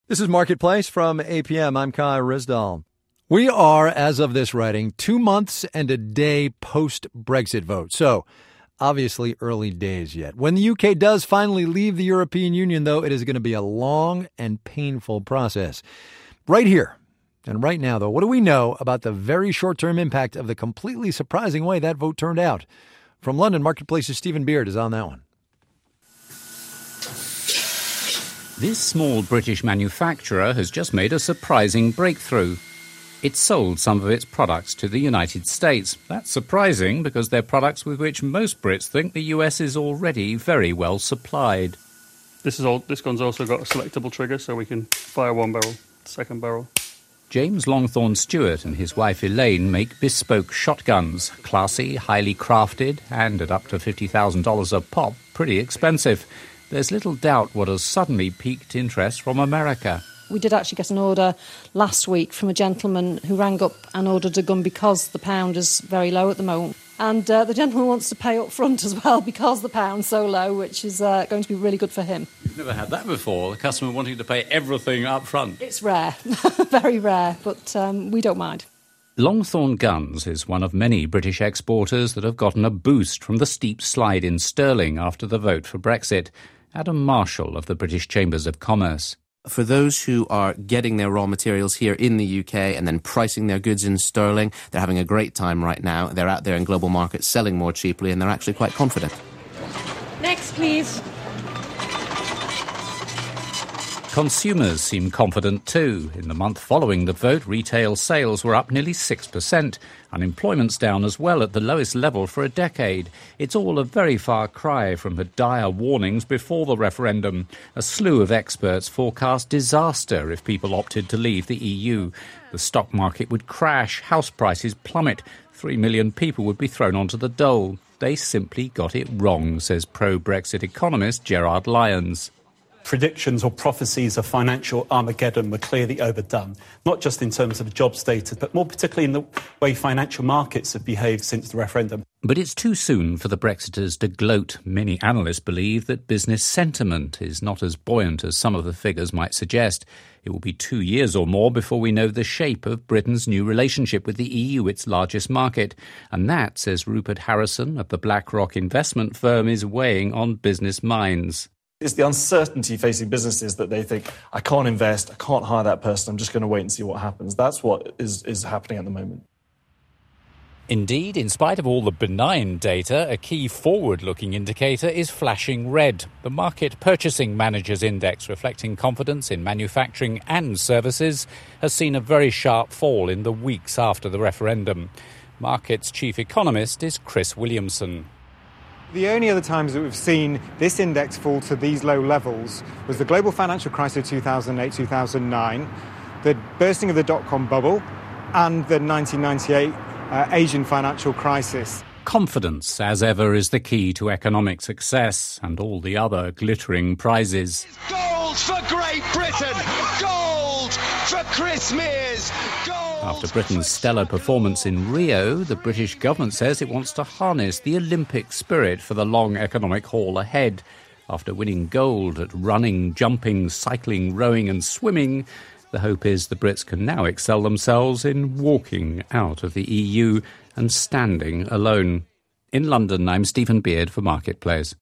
This is Marketplace from APM. I'm Kai Rizdal. We are, as of this writing, 2 months and a day post-Brexit vote. So, obviously early days yet. When the UK does finally leave the European Union, though, it is going to be a long and painful process. Right here and right now, though, what do we know about the very short-term impact of the completely surprising way that vote turned out? From London, Marketplace's Stephen Beard is on that one. This small British manufacturer has just made a surprising breakthrough. It's sold some of its products to the United States. That's surprising because they're products with which most Brits think the US is already very well supplied. This gun's also got a selectable trigger, so we can fire one barrel, second barrel. James Longthorne Stewart and his wife Elaine make bespoke shotguns. Classy, highly crafted, and at up to $50,000 a pop, pretty expensive. There's little doubt what has suddenly piqued interest from America. We did actually get an order last week from a gentleman who rang up and ordered a gun because the pound is very low at the moment. And the gentleman wants to pay up front as well because the pound's so low, which is going to be really good for him. You've never had that before, the customer wanting to pay everything up front. It's rare, very rare, but we don't mind. Longthorne Guns is one of many British exporters that have gotten a boost from the steep slide in sterling after the vote for Brexit. Adam Marshall of the British Chambers of Commerce. For those who are getting their raw materials here in the UK and then pricing their goods in sterling, they're having a great time right now. They're out there in global markets selling more cheaply and they're actually quite confident. Next, please. Consumers seem confident too. In the month following the vote, retail sales were up nearly 6%. Unemployment's down as well at the lowest level for a decade. It's all a very far cry from the dire warnings before the referendum. A slew of experts forecast disaster if people opted to leave the EU. The stock market would crash, house prices plummet, 3 million people would be thrown onto the dole. They simply got it wrong, says pro-Brexit economist Gerard Lyons. Predictions or prophecies of financial Armageddon were clearly overdone, not just in terms of jobs data, but more particularly in the way financial markets have behaved since the referendum. But it's too soon for the Brexiters to gloat. Many analysts believe that business sentiment is not as buoyant as some of the figures might suggest. It will be 2 years or more before we know the shape of Britain's new relationship with the EU, its largest market. And that, says Rupert Harrison of the BlackRock investment firm, is weighing on business minds. It's the uncertainty facing businesses that they think, I can't invest, I can't hire that person, I'm just going to wait and see what happens. That's what is happening at the moment. Indeed, in spite of all the benign data, a key forward-looking indicator is flashing red. The Market Purchasing Managers Index, reflecting confidence in manufacturing and services, has seen a very sharp fall in the weeks after the referendum. Market's chief economist is Chris Williamson. The only other times that we've seen this index fall to these low levels was the global financial crisis of 2008-2009, the bursting of the dot-com bubble, and the 1998 Asian financial crisis. Confidence, as ever, is the key to economic success and all the other glittering prizes. Gold for Great Britain! Gold for Chris Mears! Gold! After Britain's stellar performance in Rio, the British government says it wants to harness the Olympic spirit for the long economic haul ahead. After winning gold at running, jumping, cycling, rowing and swimming, the hope is the Brits can now excel themselves in walking out of the EU and standing alone. In London, I'm Stephen Beard for Marketplace.